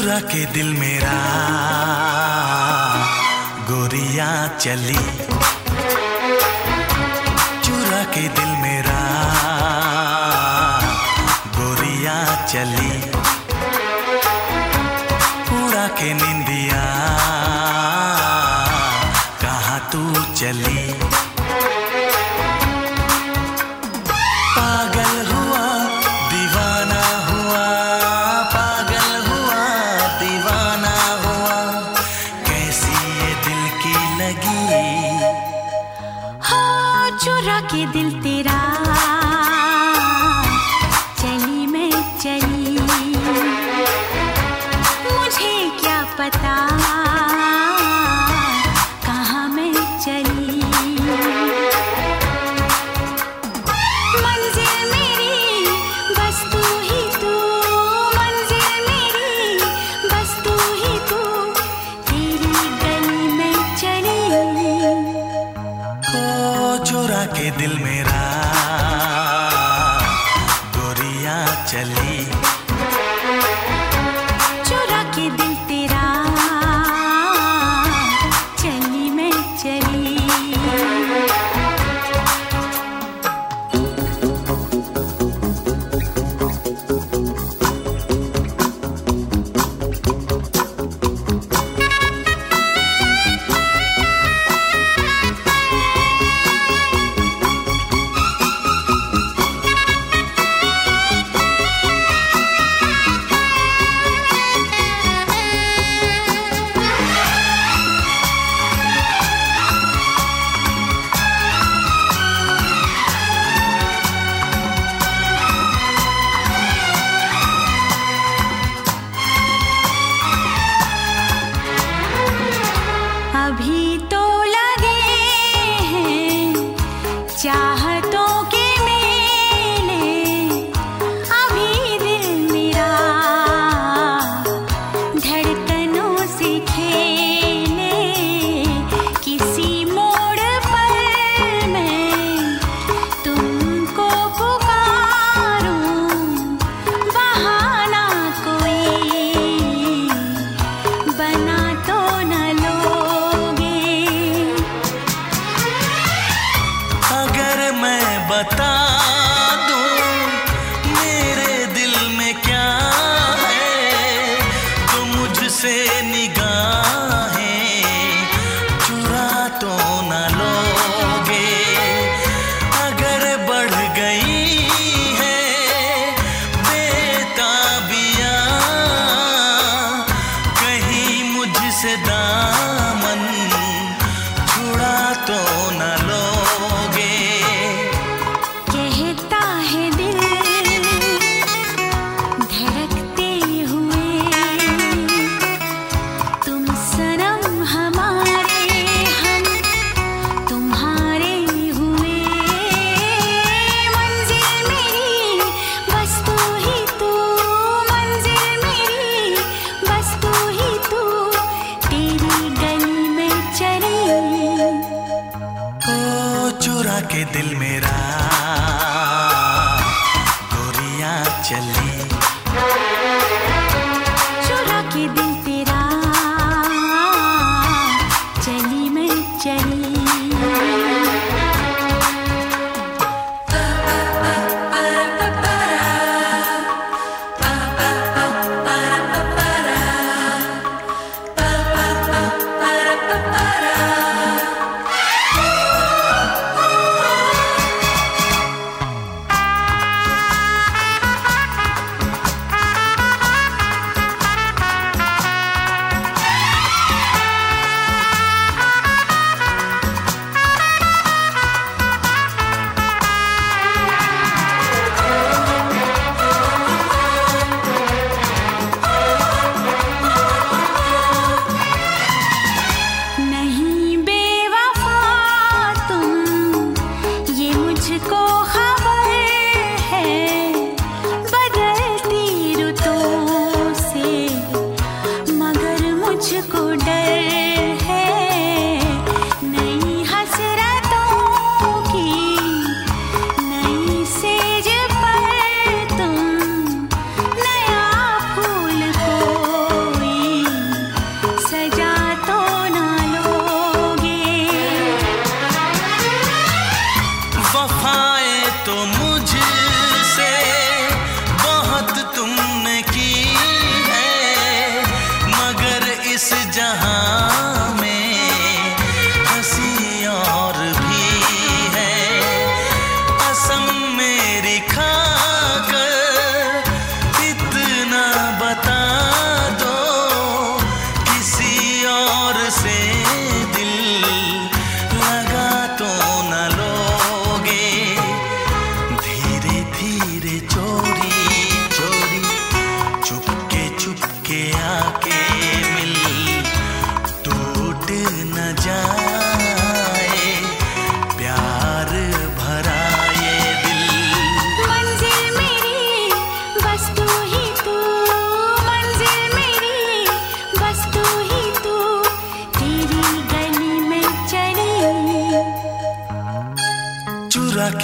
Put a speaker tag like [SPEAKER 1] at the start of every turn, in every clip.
[SPEAKER 1] चुरा के दिल मेरा गोरिया चली, चुरा के दिल मेरा गोरिया चली, उड़ा के निंदिया कहाँ तू चली। पागल हुआ दीवाना हुआ, पागल हुआ दीवाना हुआ, कैसी ये दिल की लगी।
[SPEAKER 2] हो चुरा के दिल तेरा चली मैं चली, मुझे क्या पता कहाँ मैं चली। मंजिल मेरी बस तू ही तू, मंजिल मेरी बस तू ही तू, तेरी गली में चली।
[SPEAKER 1] ओ चुरा के दिल मेरा गोरिया चली,
[SPEAKER 2] चुरा के दिल तेरा चली मैं चली। अभी तो लगे हैं चाहतों के मेले, अभी दिल मेरा धड़कनों से खेले, किसी मोड़ पर मैं तुमको पुकारूं, बहाना कोई बना तो न लोगे।
[SPEAKER 1] अगर मैं बता दूं मेरे दिल में क्या है, तो मुझसे निगाहें चुरा तो न लोगे। अगर बढ़ गई है बेताबियां, कहीं मुझसे दामन छुड़ा तो न लोगे।
[SPEAKER 2] कहता है दिल धड़कते हुए, तुम सनम हमारे हम तुम्हारे हुए। मंजिल मेरी बस तू ही तू, मंजिल मेरी बस तू ही तू, तेरी गली में चली।
[SPEAKER 1] ओ चुरा के दिल मेरा गोरिया चली,
[SPEAKER 2] चुरा के दिल तेरा चली मैं चली।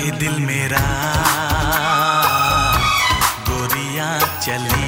[SPEAKER 1] के दिल मेरा गोरियां चली।